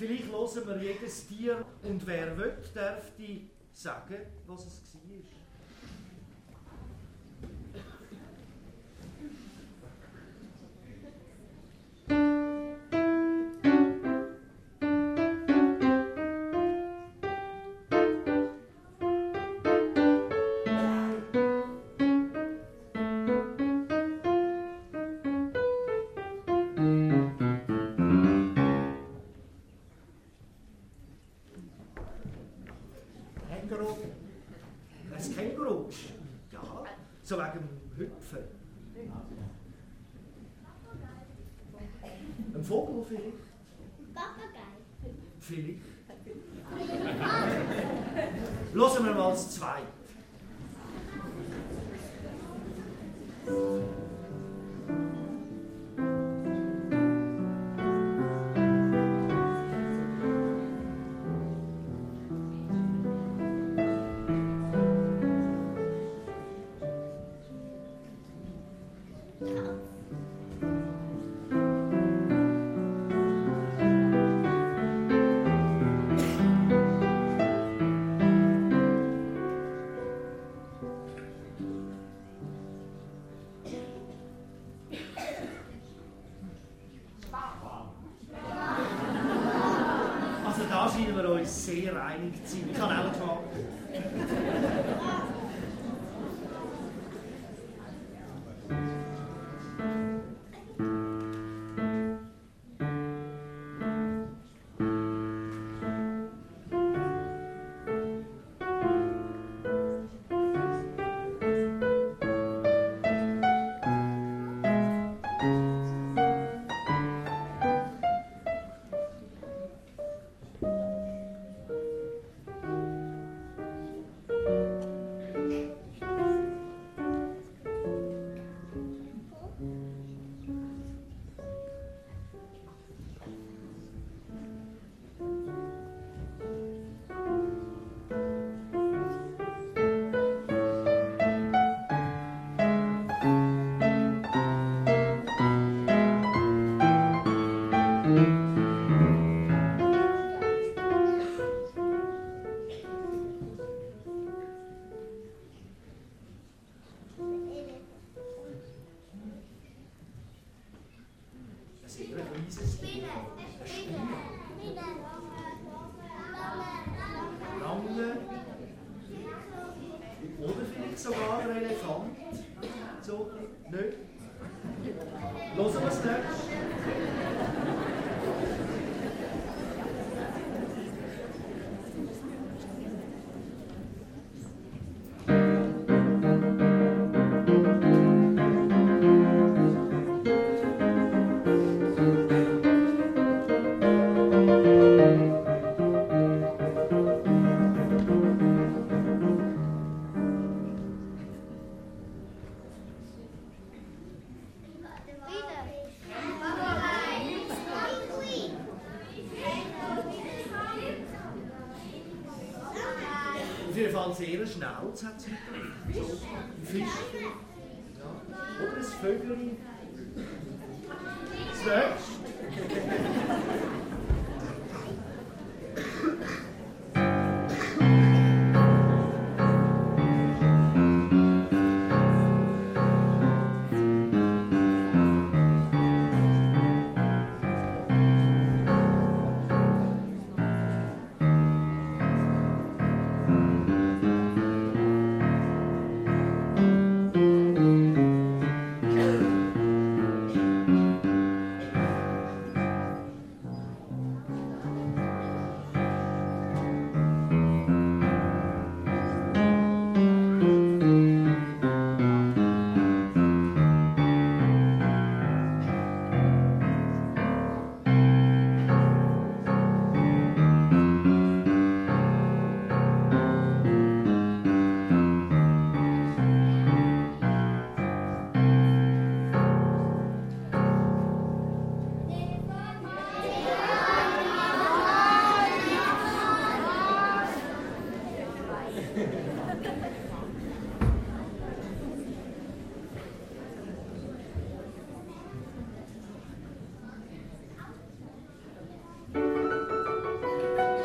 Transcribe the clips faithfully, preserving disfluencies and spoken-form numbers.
Vielleicht hören wir jedes Tier und wer will, darf die sagen, was es war. Ein Känguru? Ja, so wegen dem Hüpfen. Ein Vogel vielleicht? Ein Papagei. Vielleicht. Hören wir mal das Zweite. Da scheinen wir uns sehr einig zu sein. Ich kann auch fragen. Oder vielleicht sogar ein Elefant. So, nicht? Hören wir es nicht? Auf jeden Fall sehr schnell hat sie so ein Fisch. Ja. Oder ein Vögel. Das nächste.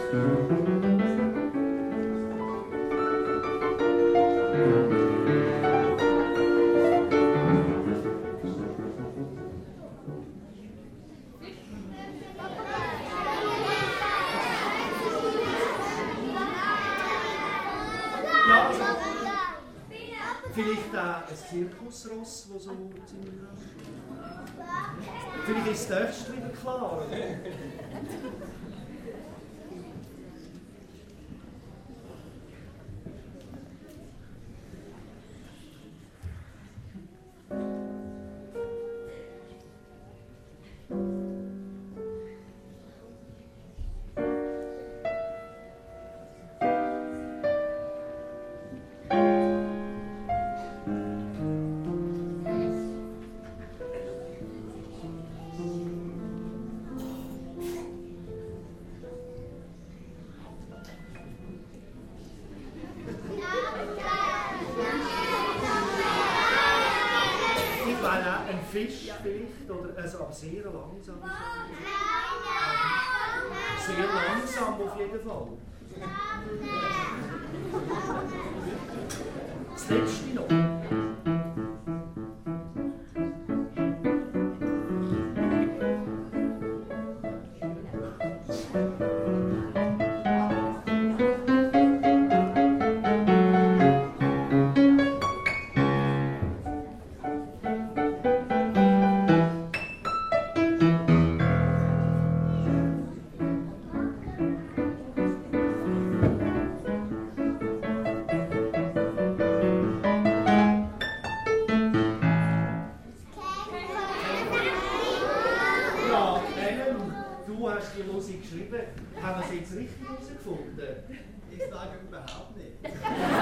Vielleicht auch ein Zirkusross, das so ziemlich rasch. Vielleicht ist das nächste wieder klar. Fisch vielleicht, oder, also, aber sehr langsam. Sehr langsam auf jeden Fall. Das letzte noch. Haben wir es jetzt richtig herausgefunden? Ich sage überhaupt nicht.